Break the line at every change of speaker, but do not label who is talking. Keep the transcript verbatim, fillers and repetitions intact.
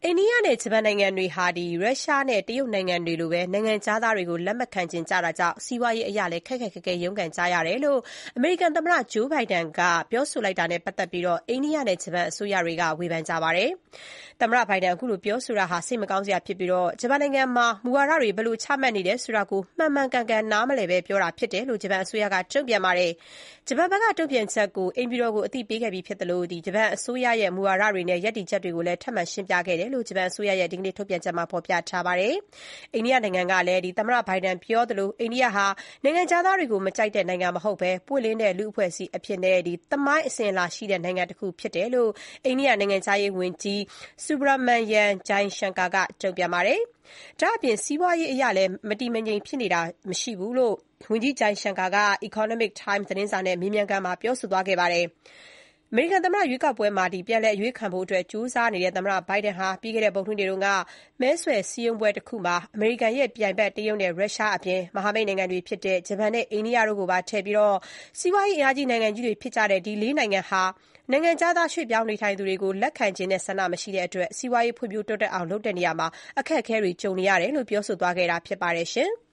အိန္ဒိယနဲ့ဂျပန်နိုင်ငံတွေဟာရုရှားနဲ့တရုတ်နိုင်ငံတွေလိုပဲနိုင်ငံခြားသားတွေကိုလက်မခံချင်ကြတာကြောင့်စီးပွားရေးအရလည်းခက်ခက်ခဲခဲရုန်းကန်ကြရတယ်လို့အမေရိကန်သမ္မတဂျိုးဘိုင်ဒန်ကပြောဆိုလိုက်တာနဲ့ပတ်သက်ပြီးအိန္ဒိယနဲ့ဂျပန်အစိုးရတွေကဝေဖန်ကြပါတယ်။သမ္မတဘိုင်ဒန်အခုလိုပြောဆိုတာဟာစိတ်မကောင်းစရာဖြစ်ပြီးဂျပန်နိုင်ငံမှာမူဝါဒတွေဘယ်လိုချမှတ်နေတယ်ဆိုတာကိုမှန်မှန်ကန်ကန်နားမလည်ပဲပြောတာဖြစ်တယ်လို့ဂျပန်အစိုးရကတုံ့ပြန်ပါတယ်။ဂျပန်ဘက်ကတုံ့ပြန်ချက်ကိုအိမ်ဖြူတော်ကိုအသိပေးခဲ့ပြီးဖြစ်သလိုဂျပန်အစိုးရရဲ့မူဝါဒတွေနဲ့ရပ်တည်ချက်တွေကိုလည်းထပ်မံရှင်းပြခဲ့တယ်လို့ဂျပန်အစိုးရရဲ့ဒီကနေ့ထုတ်ပြန်ချက်မှာဖော်ပြထားပါတယ်။အိန္ဒိယနိုင်ငံကလည်းသမ္မတဘိုင်ဒန်ပြောသလိုအိန္ဒိယဟာနိုင်ငံခြားသားတွေကိုမကြိုက်တဲ့နိုင်ငံမဟုတ်ဘဲပွင့်လင်းတဲ့လူ့အဖွဲ့အစည်းအဖြစ်နဲ့သမိုင်းအစဉ်အလာရှိတဲ့နိုင်ငံတစ်ခုဖြစ်တယ်လို့အိန္ဒိယနိုင်ငံခြားရေးဝန်ကြီး Subrahmanyam Jaishankar ကတုံ့ပြန်ပါတယ်။ဒါ့အပြင်စီးပွားရေးအရလည်းမတည်မငြိမ်ဖြစ်နေတာမရှိဘူးလို့ဝန်ကြီး Jaishankar က Economic Times သတင်းစာနဲ့မေးမြန်းခန်းမှာပြောဆိုသွားခဲ့ပါတယ်။အမေရိကန်သမ္မတရွေးကောက်ပွဲမှာပြန်လည်အရွေးခံဖို့ကြိုးစားနေတဲ့သမ္မတဘိုင်ဒန်ဟာပြီးခဲ့တဲ့ဗုဒ္ဓဟူးနေ့ကမဲဆွယ်စည်းရုံးပွဲတစ်ခုမှာအမေရိကန်ရဲ့ပြိုင်ဘက်တရုတ်နဲ့ရုရှားအပြင်မဟာမိတ်နိုင်ငံတွေဖြစ်တဲ့ဂျပန်နဲ့အိန္ဒိယတို့ကိုပါထည့်ပြီးစီးပွားရေးအင်အားကြီးနိုင်ငံကြီးတွေဖြစ်ကြတဲ့ဒီလေးနိုင်ငံဟာနိုင်ငံခြားသားရွှေ့ပြောင်းနေထိုင်သူတွေကိုလက်ခံချင်တဲ့ဆန္ဒမရှိတဲ့အတွက်စီးပွားရေးဖွံ့ဖြိုးတိုးတက်အောင်လုပ်တဲ့နေရာမှာအခက်အခဲတွေကြုံနေရတယ်လို့ပြောဆိုသွားခဲ့တာဖြစ်ပါတယ်ရှင်။